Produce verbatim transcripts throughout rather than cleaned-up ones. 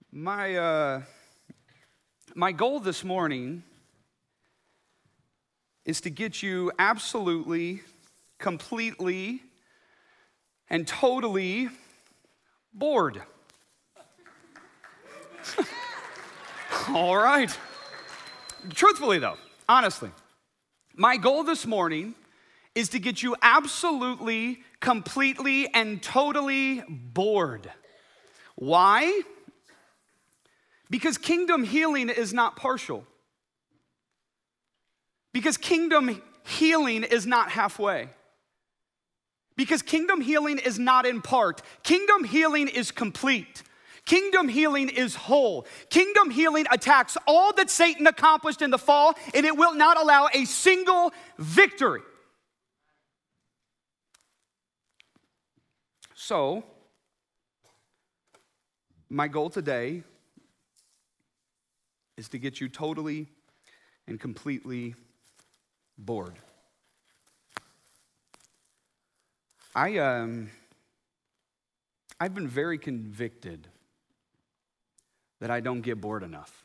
My uh, my goal this morning is to get you absolutely, completely, and totally bored. All right. Truthfully, though, honestly, my goal this morning is to get you absolutely, completely, and totally bored. Why? Because kingdom healing is not partial. Because kingdom healing is not halfway. Because kingdom healing is not in part. Kingdom healing is complete. Kingdom healing is whole. Kingdom healing attacks all that Satan accomplished in the fall, and it will not allow a single victory. So, my goal today is to get you totally and completely bored. I, um, I've been very convicted that I don't get bored enough.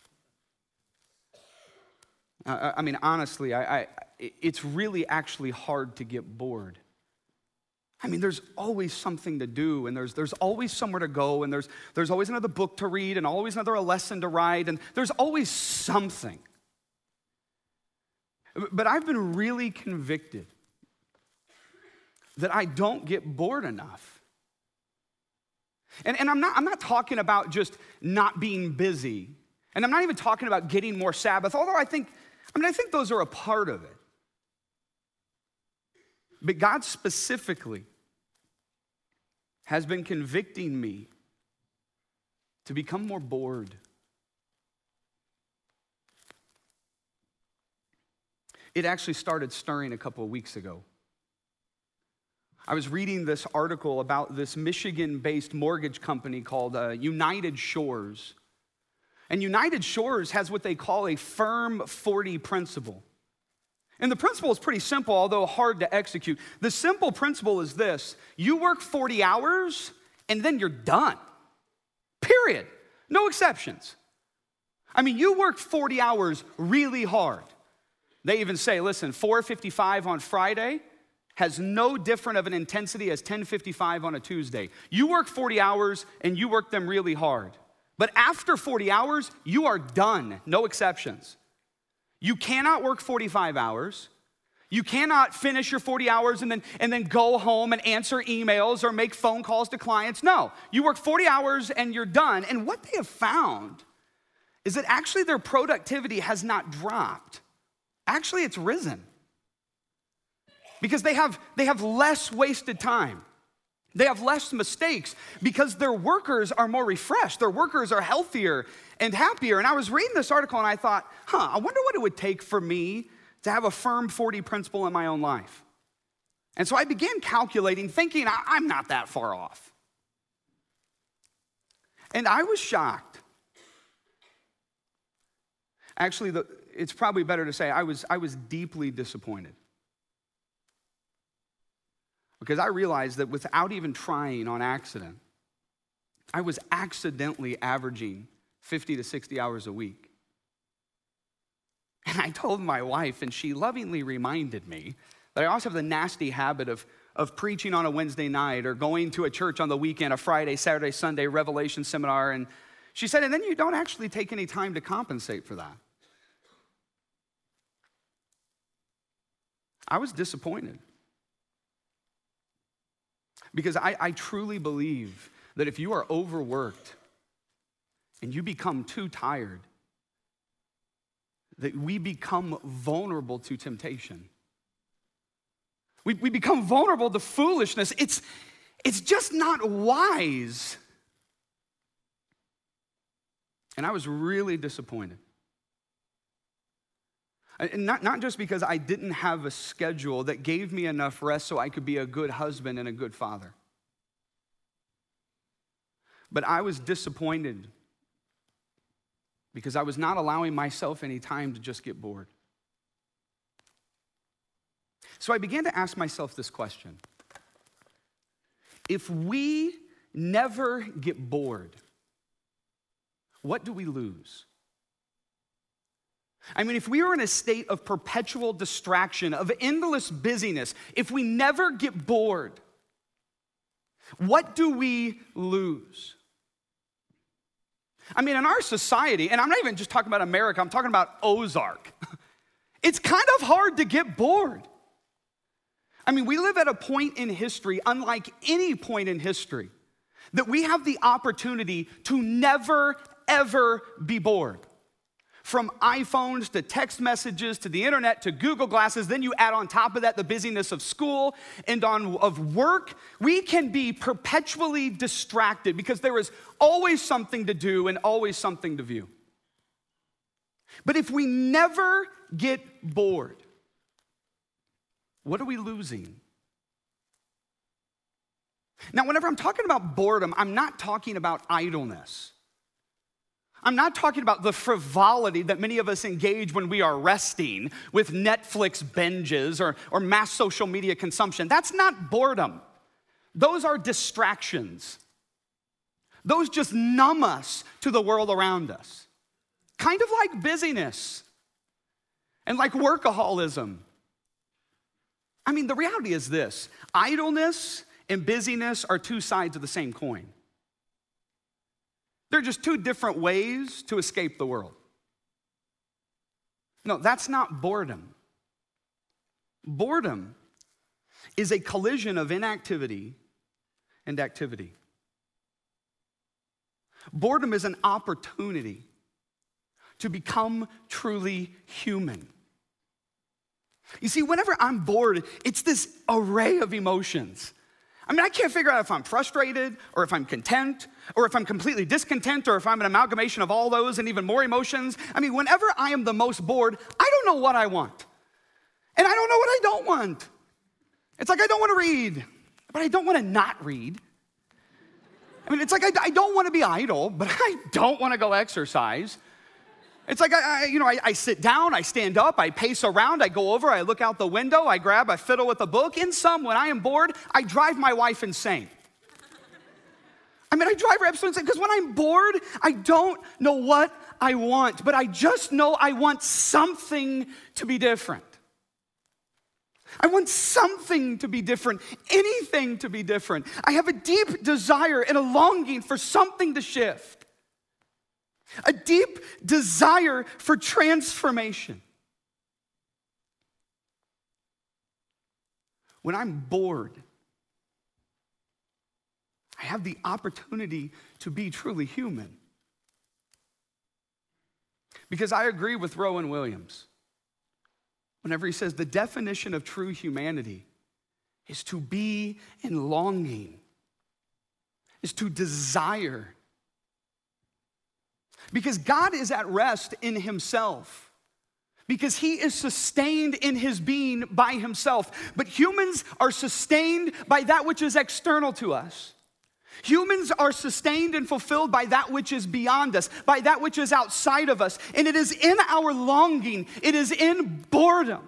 Uh, I mean, honestly, I, I, it's really actually hard to get bored. I mean, there's always something to do, and there's, there's always somewhere to go, and there's, there's always another book to read, and always another lesson to write, and there's always something. But I've been really convicted that I don't get bored enough. And, and I'm not, I'm not talking about just not being busy, and I'm not even talking about getting more Sabbath, although I think, I mean, I think those are a part of it. But God specifically has been convicting me to become more bored. It actually started stirring a couple of weeks ago. I was reading this article about this Michigan-based mortgage company called uh, United Shores. And United Shores has what they call a firm forty principle. And the principle is pretty simple, although hard to execute. The simple principle is this: you work forty hours and then you're done. Period. No exceptions. I mean, you work forty hours really hard. They even say, listen, four fifty-five on Friday has no different of an intensity as ten fifty-five on a Tuesday. You work forty hours and you work them really hard. But after forty hours, you are done. No exceptions. You cannot work forty-five hours. You cannot finish your forty hours and then, and then go home and answer emails or make phone calls to clients. No, you work forty hours and you're done. And what they have found is that actually their productivity has not dropped. Actually, it's risen. Because they have, they have less wasted time. They have less mistakes because their workers are more refreshed. Their workers are healthier and happier. And I was reading this article and I thought, huh, I wonder what it would take for me to have a firm forty principle in my own life. And so I began calculating, thinking I'm not that far off. And I was shocked. Actually, the, it's probably better to say I was, I was deeply disappointed. Because I realized that without even trying on accident, I was accidentally averaging fifty to sixty hours a week. And I told my wife, and she lovingly reminded me that I also have the nasty habit of, of preaching on a Wednesday night or going to a church on the weekend, a Friday, Saturday, Sunday Revelation seminar. And she said, and then you don't actually take any time to compensate for that. I was disappointed. Because I, I truly believe that if you are overworked and you become too tired, that we become vulnerable to temptation. We, we become vulnerable to foolishness. It's, it's just not wise. And I was really disappointed. And not, not just because I didn't have a schedule that gave me enough rest so I could be a good husband and a good father. But I was disappointed because I was not allowing myself any time to just get bored. So I began to ask myself this question. If we never get bored, what do we lose? I mean, if we are in a state of perpetual distraction, of endless busyness, if we never get bored, what do we lose? I mean, in our society, and I'm not even just talking about America, I'm talking about Ozark. It's kind of hard to get bored. I mean, we live at a point in history, unlike any point in history, that we have the opportunity to never, ever be bored. From iPhones to text messages to the internet to Google Glasses, then you add on top of that the busyness of school and on of work. We can be perpetually distracted because there is always something to do and always something to view. But if we never get bored, what are we losing? Now, whenever I'm talking about boredom, I'm not talking about idleness. I'm not talking about the frivolity that many of us engage when we are resting with Netflix binges or, or mass social media consumption. That's not boredom. Those are distractions. Those just numb us to the world around us. Kind of like busyness and like workaholism. I mean, the reality is this: idleness and busyness are two sides of the same coin. They're just two different ways to escape the world. No, that's not boredom. Boredom is a collision of inactivity and activity. Boredom is an opportunity to become truly human. You see, whenever I'm bored, it's this array of emotions. I mean, I can't figure out if I'm frustrated or if I'm content or if I'm completely discontent or if I'm an amalgamation of all those and even more emotions. I mean, whenever I am the most bored, I don't know what I want. And I don't know what I don't want. It's like I don't want to read, but I don't want to not read. I mean, it's like I, I don't want to be idle, but I don't want to go exercise. It's like, I, I, you know, I, I sit down, I stand up, I pace around, I go over, I look out the window, I grab, I fiddle with a book. In sum, when I am bored, I drive my wife insane. I mean, I drive her absolutely insane because when I'm bored, I don't know what I want, but I just know I want something to be different. I want something to be different, anything to be different. I have a deep desire and a longing for something to shift. A deep desire for transformation. When I'm bored, I have the opportunity to be truly human. Because I agree with Rowan Williams whenever he says the definition of true humanity is to be in longing, is to desire. Because God is at rest in himself. Because he is sustained in his being by himself. But humans are sustained by that which is external to us. Humans are sustained and fulfilled by that which is beyond us, by that which is outside of us. And it is in our longing, it is in boredom,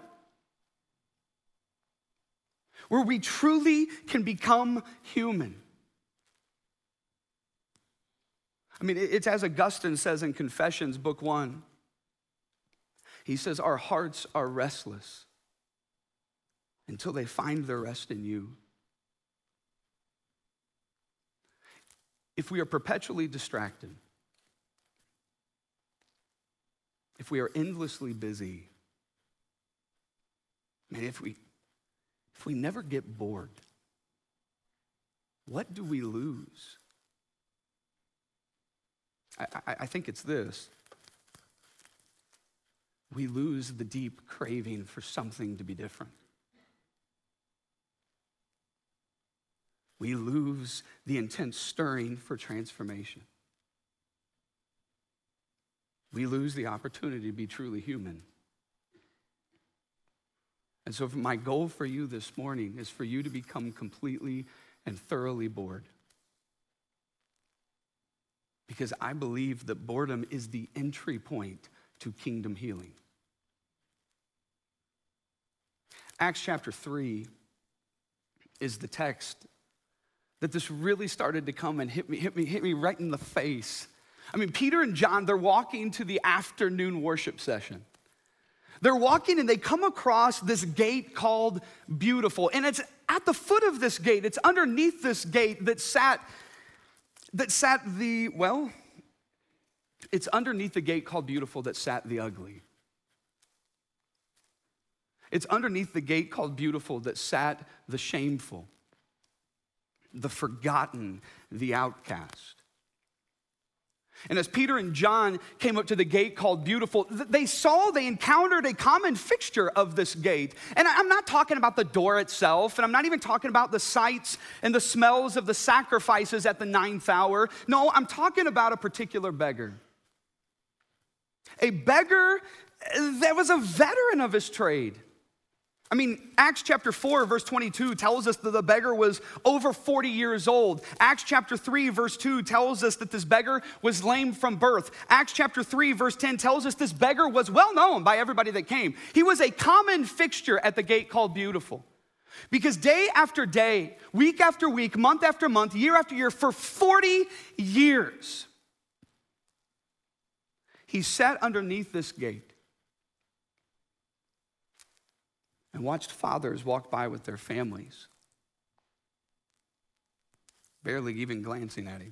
where we truly can become human. I mean, it's as Augustine says in Confessions, book one. He says, our hearts are restless until they find their rest in you. If we are perpetually distracted, if we are endlessly busy, man, if we, if we never get bored, what do we lose? I, I, I think it's this. We lose the deep craving for something to be different. We lose the intense stirring for transformation. We lose the opportunity to be truly human. And so my goal for you this morning is for you to become completely and thoroughly bored. Because I believe that boredom is the entry point to kingdom healing. Acts chapter three is the text that this really started to come and hit me, hit me, hit me right in the face I mean, Peter and John, they're walking to the afternoon worship session. They're walking and they come across this gate called Beautiful. And it's at the foot of this gate, it's underneath this gate that sat, that sat the, well, it's underneath the gate called Beautiful that sat the ugly. It's underneath the gate called Beautiful that sat the shameful, the forgotten, the outcast. And as Peter and John came up to the gate called Beautiful, they saw, they encountered a common fixture of this gate. And I'm not talking about the door itself, and I'm not even talking about the sights and the smells of the sacrifices at the ninth hour. No, I'm talking about a particular beggar. A beggar that was a veteran of his trade. I mean, Acts chapter four, verse twenty-two tells us that the beggar was over forty years old. Acts chapter three, verse two tells us that this beggar was lame from birth. Acts chapter three, verse ten tells us this beggar was well known by everybody that came. He was a common fixture at the gate called Beautiful. Because day after day, week after week, month after month, year after year, for forty years, he sat underneath this gate and watched fathers walk by with their families, barely even glancing at him.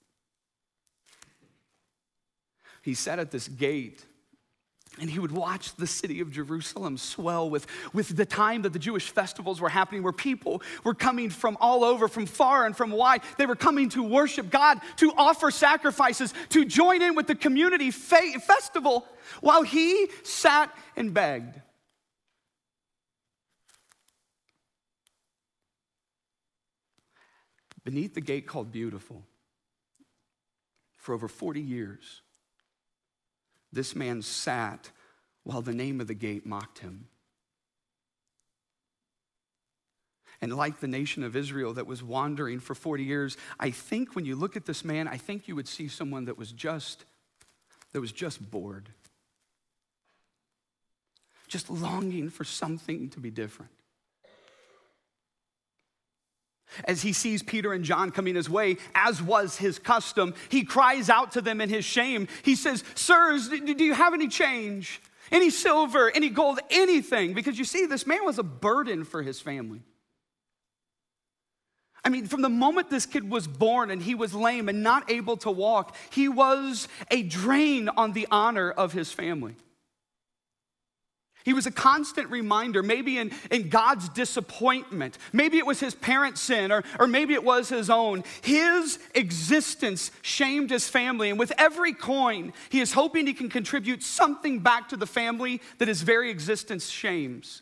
He sat at this gate and he would watch the city of Jerusalem swell with, with the time that the Jewish festivals were happening, where people were coming from all over, from far and from wide. They were coming to worship God, to offer sacrifices, to join in with the community fe- festival while he sat and begged. Beneath the gate called Beautiful, for over forty years, this man sat while the name of the gate mocked him. And like the nation of Israel that was wandering for forty years, I think when you look at this man, I think you would see someone that was just, that was just bored. Just longing for something to be different. As he sees Peter and John coming his way, as was his custom, he cries out to them in his shame. He says, "Sirs, do you have any change? Any silver, any gold, anything?" Because you see, this man was a burden for his family. I mean, from the moment this kid was born and he was lame and not able to walk, he was a drain on the honor of his family. He was a constant reminder, maybe in, in God's disappointment. Maybe it was his parents' sin, or, or maybe it was his own. His existence shamed his family, and with every coin, he is hoping he can contribute something back to the family that his very existence shames.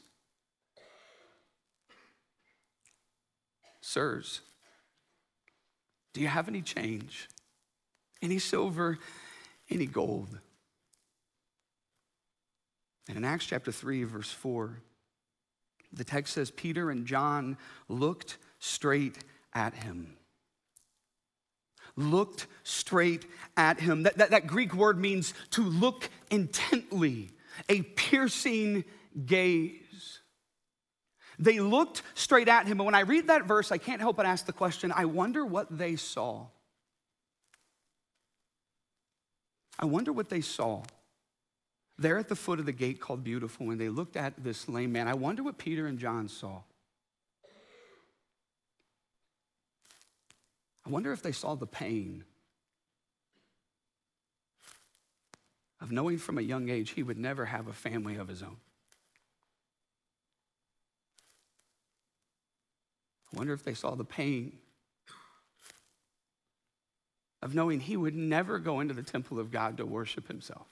Sirs, do you have any change? Any silver, any gold? And in Acts chapter three, verse four, the text says, Peter and John looked straight at him. Looked straight at him. That, that, that Greek word means to look intently, a piercing gaze. They looked straight at him. And when I read that verse, I can't help but ask the question, I wonder what they saw. I wonder what they saw. There at the foot of the gate called Beautiful, when they looked at this lame man, I wonder what Peter and John saw. I wonder if they saw the pain of knowing from a young age he would never have a family of his own. I wonder if they saw the pain of knowing he would never go into the temple of God to worship himself.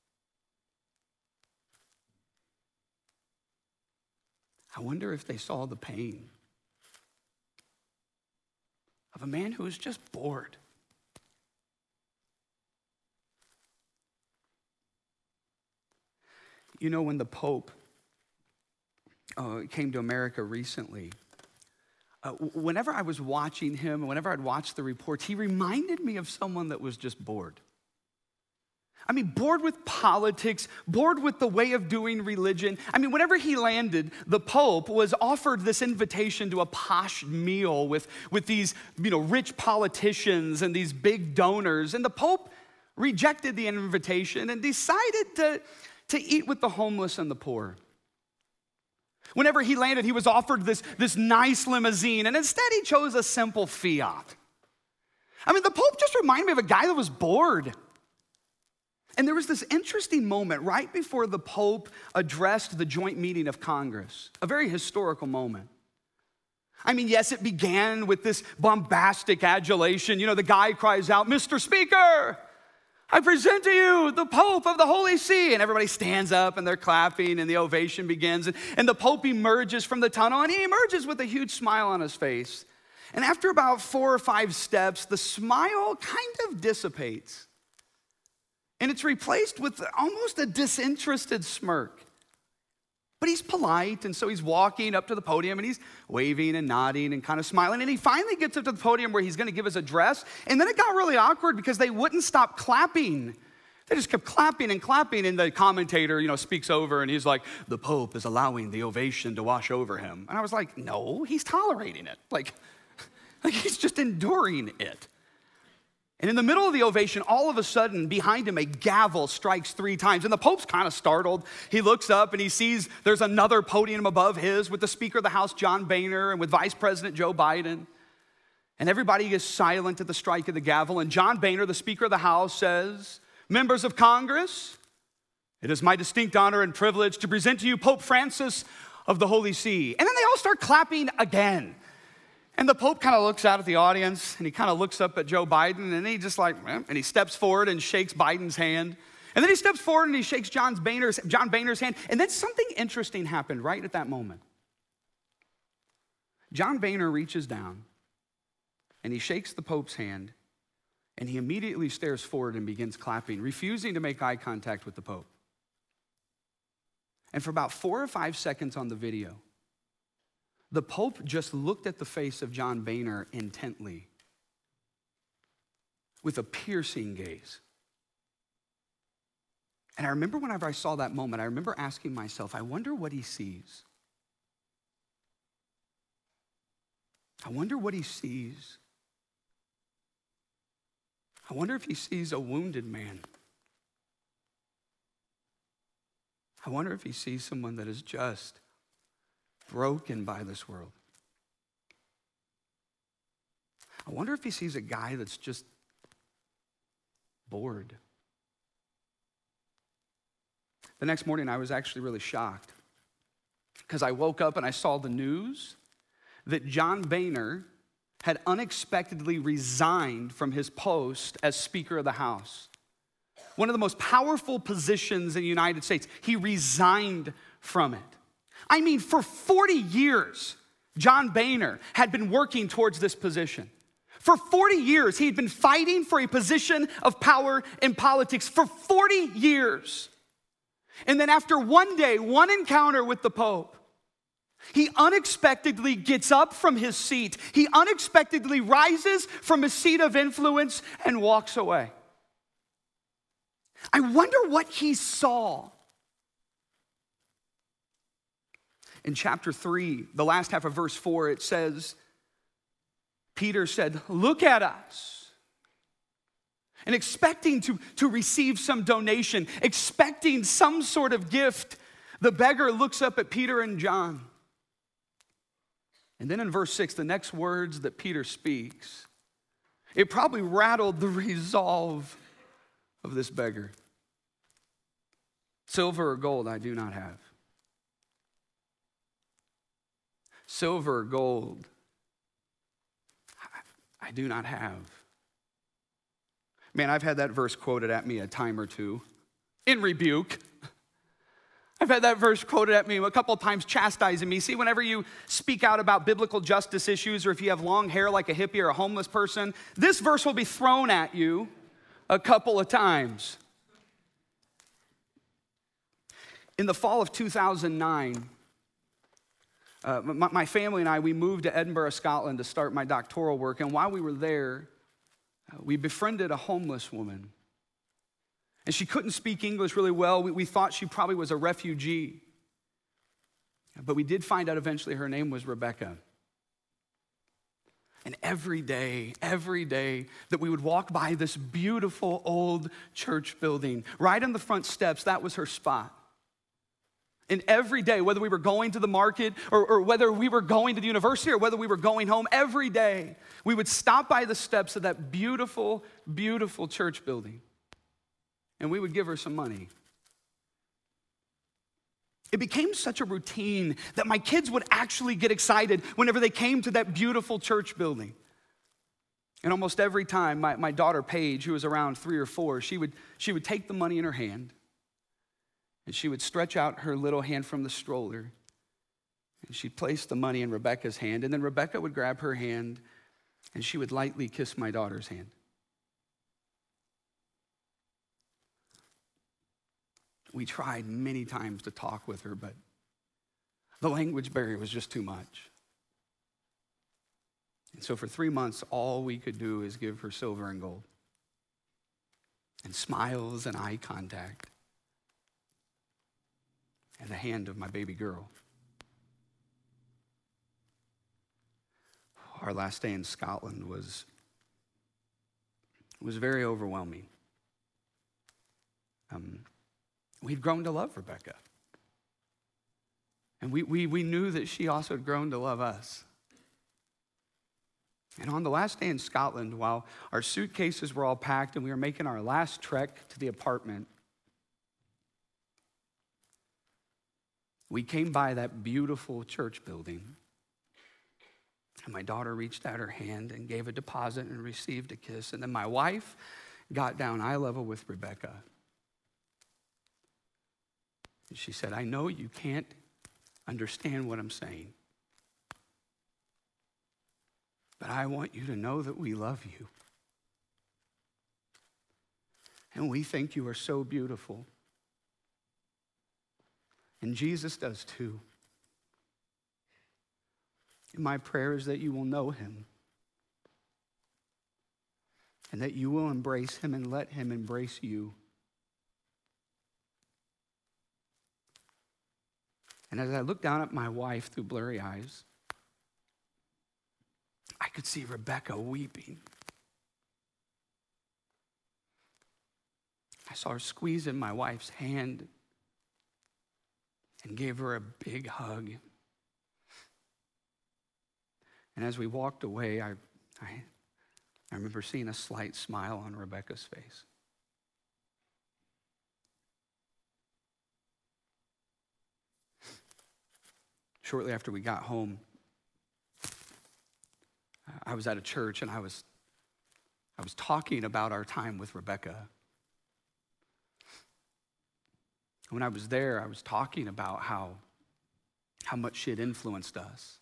I wonder if they saw the pain of a man who was just bored. You know, when the Pope uh, came to America recently, uh, whenever I was watching him, whenever I'd watch the reports, he reminded me of someone that was just bored. I mean, bored with politics, bored with the way of doing religion. I mean, whenever he landed, the Pope was offered this invitation to a posh meal with, with these, you know, rich politicians and these big donors. And the Pope rejected the invitation and decided to, to eat with the homeless and the poor. Whenever he landed, he was offered this, this nice limousine, and instead he chose a simple Fiat. I mean, the Pope just reminded me of a guy that was bored. And there was this interesting moment right before the Pope addressed the joint meeting of Congress, a very historical moment. I mean, yes, it began with this bombastic adulation. You know, the guy cries out, "Mister Speaker, I present to you the Pope of the Holy See." And everybody stands up and they're clapping and the ovation begins. And the Pope emerges from the tunnel and he emerges with a huge smile on his face. And after about four or five steps, the smile kind of dissipates. And it's replaced with almost a disinterested smirk. But he's polite, and so he's walking up to the podium, and he's waving and nodding and kind of smiling. And he finally gets up to the podium where he's going to give his address. And then it got really awkward because they wouldn't stop clapping. They just kept clapping and clapping, and the commentator, you know, speaks over, and he's like, "The Pope is allowing the ovation to wash over him." And I was like, no, he's tolerating it. Like, like he's just enduring it. And in the middle of the ovation, all of a sudden, behind him, a gavel strikes three times. And the Pope's kind of startled. He looks up and he sees there's another podium above his with the Speaker of the House, John Boehner, and with Vice President Joe Biden. And everybody is silent at the strike of the gavel. And John Boehner, the Speaker of the House, says, "Members of Congress, it is my distinct honor and privilege to present to you Pope Francis of the Holy See." And then they all start clapping again. And the Pope kind of looks out at the audience, and he kind of looks up at Joe Biden, and he just like, eh, and he steps forward and shakes Biden's hand. And then he steps forward and he shakes John Boehner's, John Boehner's hand. And then something interesting happened right at that moment. John Boehner reaches down, and he shakes the Pope's hand, and he immediately stares forward and begins clapping, refusing to make eye contact with the Pope. And for about four or five seconds on the video, the Pope just looked at the face of John Boehner intently with a piercing gaze. And I remember whenever I saw that moment, I remember asking myself, I wonder what he sees. I wonder what he sees. I wonder if he sees a wounded man. I wonder if he sees someone that is just broken by this world. I wonder if he sees a guy that's just bored. The next morning, I was actually really shocked because I woke up and I saw the news that John Boehner had unexpectedly resigned from his post as Speaker of the House. One of the most powerful positions in the United States. He resigned from it. I mean, for forty years, John Boehner had been working towards this position. For forty years, he had been fighting for a position of power in politics for forty years. And then after one day, one encounter with the Pope, he unexpectedly gets up from his seat. He unexpectedly rises from his seat of influence and walks away. I wonder what he saw. In chapter three, the last half of verse four, it says, Peter said, "Look at us." And expecting to, to receive some donation, expecting some sort of gift, the beggar looks up at Peter and John. And then in verse six, the next words that Peter speaks, it probably rattled the resolve of this beggar. "Silver or gold I do not have. Silver or gold I do not have." Man, I've had that verse quoted at me a time or two in rebuke. I've had that verse quoted at me a couple of times chastising me. See, whenever you speak out about biblical justice issues or if you have long hair like a hippie or a homeless person, this verse will be thrown at you a couple of times. In the fall of two thousand nine, uh, my, my family and I, we moved to Edinburgh, Scotland to start my doctoral work. And while we were there, uh, we befriended a homeless woman. And she couldn't speak English really well. We, we thought she probably was a refugee. But we did find out eventually her name was Rebecca. And every day, every day that we would walk by this beautiful old church building, right on the front steps, that was her spot. And every day, whether we were going to the market or, or whether we were going to the university or whether we were going home, every day we would stop by the steps of that beautiful, beautiful church building. And we would give her some money. It became such a routine that my kids would actually get excited whenever they came to that beautiful church building. And almost every time, my, my daughter Paige, who was around three or four, she would, she would take the money in her hand. And she would stretch out her little hand from the stroller. And she'd place the money in Rebecca's hand. And then Rebecca would grab her hand and she would lightly kiss my daughter's hand. We tried many times to talk with her, but the language barrier was just too much. And so for three months, all we could do is give her silver and gold. And smiles and eye contact. And the hand of my baby girl. Our last day in Scotland was, was very overwhelming. Um, we'd grown to love Rebecca. And we, we, we knew that she also had grown to love us. And on the last day in Scotland, while our suitcases were all packed and we were making our last trek to the apartment, we came by that beautiful church building, and my daughter reached out her hand and gave a deposit and received a kiss. And then my wife got down eye level with Rebecca. And she said, I know you can't understand what I'm saying, but I want you to know that we love you. And we think you are so beautiful. And Jesus does too. And my prayer is that you will know him. And that you will embrace him and let him embrace you. And as I looked down at my wife through blurry eyes, I could see Rebecca weeping. I saw her squeezing my wife's hand and gave her a big hug. And as we walked away, I, I, I remember seeing a slight smile on Rebecca's face. Shortly after we got home, I was at a church and I was, I was talking about our time with Rebecca. When I was there, I was talking about how, how much she had influenced us.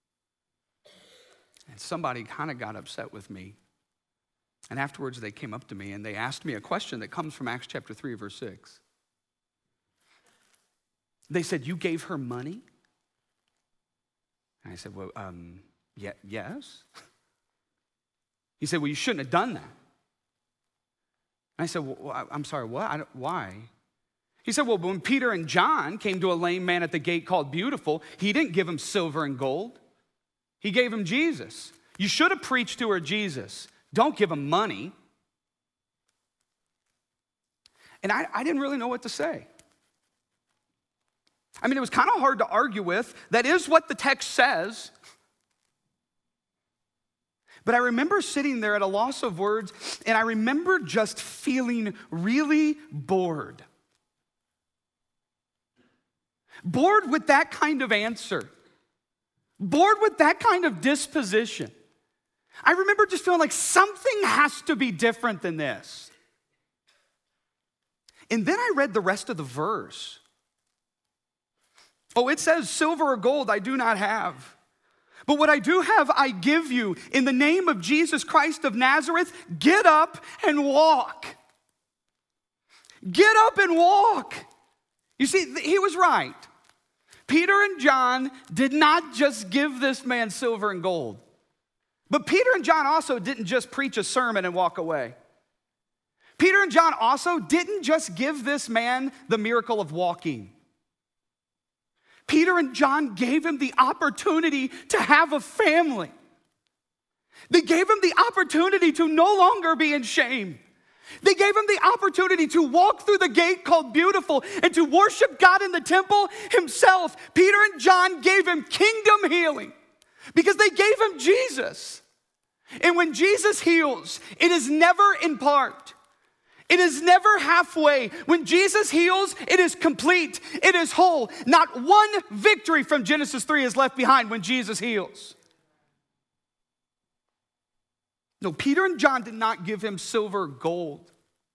And somebody kind of got upset with me. And afterwards, they came up to me and they asked me a question that comes from Acts chapter three, verse six. They said, you gave her money? And I said, well, um, yeah, yes. He said, well, you shouldn't have done that. And I said, well, I'm sorry, what? I don't, why? He said, well, when Peter and John came to a lame man at the gate called Beautiful, he didn't give him silver and gold. He gave him Jesus. You should have preached to her Jesus. Don't give him money. And I, I didn't really know what to say. I mean, it was kind of hard to argue with. That is what the text says. But I remember sitting there at a loss of words, and I remember just feeling really bored. Bored with that kind of answer. Bored with that kind of disposition. I remember just feeling like something has to be different than this. And then I read the rest of the verse. Oh, it says, silver or gold I do not have. But what I do have, I give you. In the name of Jesus Christ of Nazareth, get up and walk. Get up and walk. You see, he was right. Peter and John did not just give this man silver and gold. But Peter and John also didn't just preach a sermon and walk away. Peter and John also didn't just give this man the miracle of walking. Peter and John gave him the opportunity to have a family. They gave him the opportunity to no longer be in shame. They gave him the opportunity to walk through the gate called Beautiful and to worship God in the temple himself. Peter and John gave him kingdom healing because they gave him Jesus. And when Jesus heals, it is never in part. It is never halfway. When Jesus heals, it is complete. It is whole. Not one victory from Genesis three is left behind when Jesus heals. No, Peter and John did not give him silver or gold.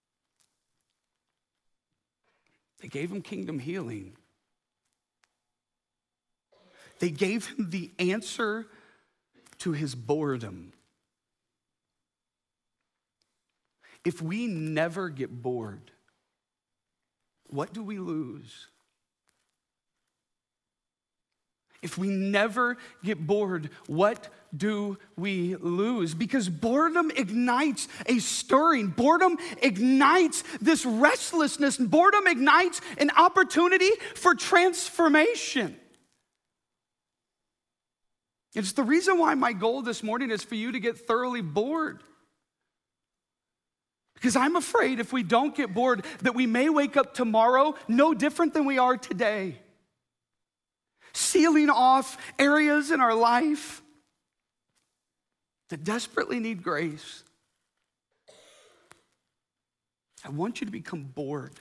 They gave him kingdom healing. They gave him the answer to his boredom. If we never get bored, what do we lose? If we never get bored, what do we lose? Because boredom ignites a stirring. Boredom ignites this restlessness. Boredom ignites an opportunity for transformation. It's the reason why my goal this morning is for you to get thoroughly bored. Because I'm afraid if we don't get bored, that we may wake up tomorrow no different than we are today. Sealing off areas in our life that desperately need grace. I want you to become bored.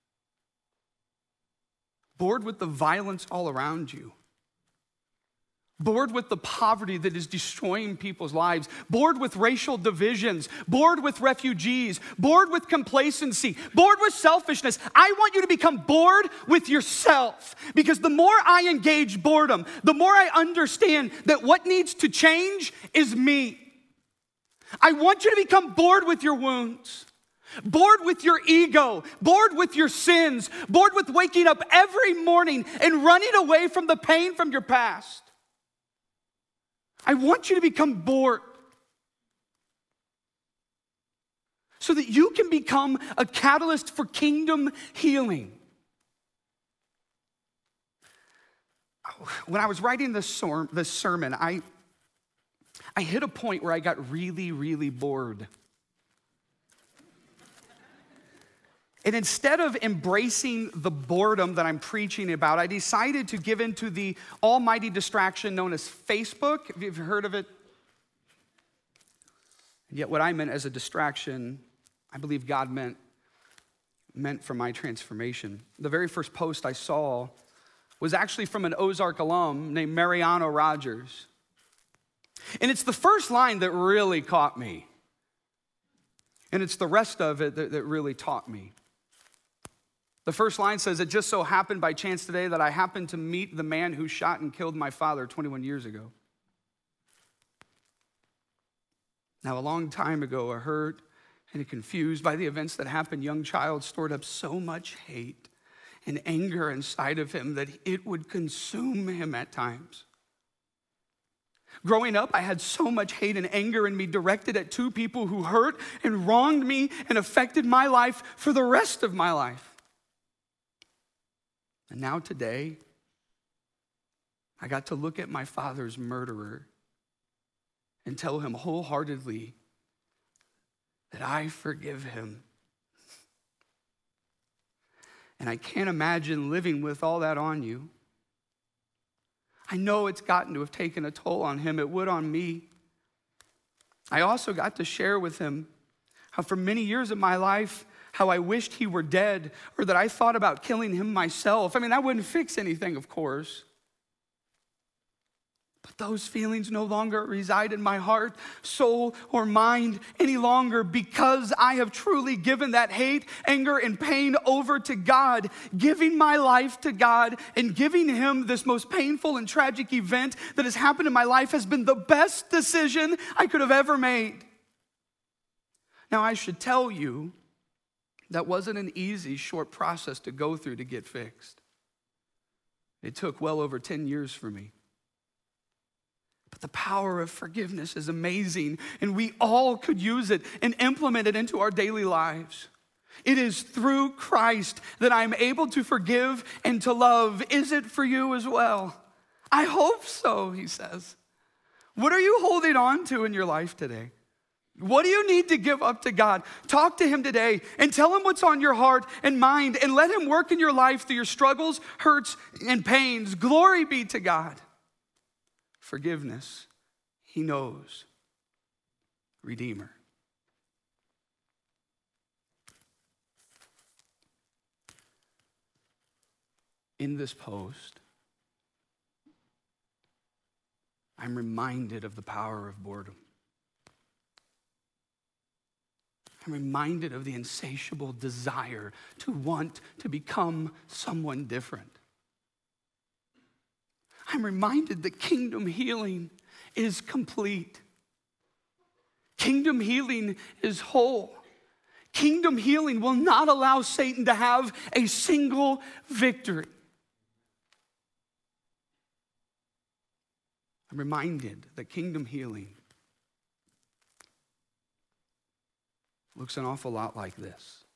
Bored with the violence all around you. Bored with the poverty that is destroying people's lives. Bored with racial divisions. Bored with refugees. Bored with complacency. Bored with selfishness. I want you to become bored with yourself. Because the more I engage boredom, the more I understand that what needs to change is me. I want you to become bored with your wounds. Bored with your ego, bored with your sins, bored with waking up every morning and running away from the pain from your past. I want you to become bored so that you can become a catalyst for kingdom healing. When I was writing this sermon, I, I hit a point where I got really, really bored. And instead of embracing the boredom that I'm preaching about, I decided to give into the almighty distraction known as Facebook. Have you ever heard of it? And yet what I meant as a distraction, I believe God meant, meant for my transformation. The very first post I saw was actually from an Ozark alum named Mariano Rogers. And it's the first line that really caught me. And it's the rest of it that, that really taught me. The first line says, "It just so happened by chance today that I happened to meet the man who shot and killed my father twenty-one years ago. Now, a long time ago, a hurt and confused by the events that happened, young child stored up so much hate and anger inside of him that it would consume him at times. Growing up, I had so much hate and anger in me directed at two people who hurt and wronged me and affected my life for the rest of my life. And now today, I got to look at my father's murderer and tell him wholeheartedly that I forgive him. And I can't imagine living with all that on you. I know it's gotten to have taken a toll on him. It would on me. I also got to share with him how for many years of my life, how I wished he were dead or that I thought about killing him myself. I mean, that wouldn't fix anything, of course. But those feelings no longer reside in my heart, soul, or mind any longer because I have truly given that hate, anger, and pain over to God. Giving my life to God and giving him this most painful and tragic event that has happened in my life has been the best decision I could have ever made. Now, I should tell you, that wasn't an easy, short process to go through to get fixed. It took well over ten years for me. But the power of forgiveness is amazing, and we all could use it and implement it into our daily lives. It is through Christ that I'm able to forgive and to love. Is it for you as well? I hope so, he says. What are you holding on to in your life today? What do you need to give up to God? Talk to him today and tell him what's on your heart and mind, and let him work in your life through your struggles, hurts, and pains. Glory be to God. Forgiveness, he knows. Redeemer. In this post, I'm reminded of the power of boredom. I'm reminded of the insatiable desire to want to become someone different. I'm reminded that kingdom healing is complete. Kingdom healing is whole. Kingdom healing will not allow Satan to have a single victory. I'm reminded that kingdom healing looks an awful lot like this.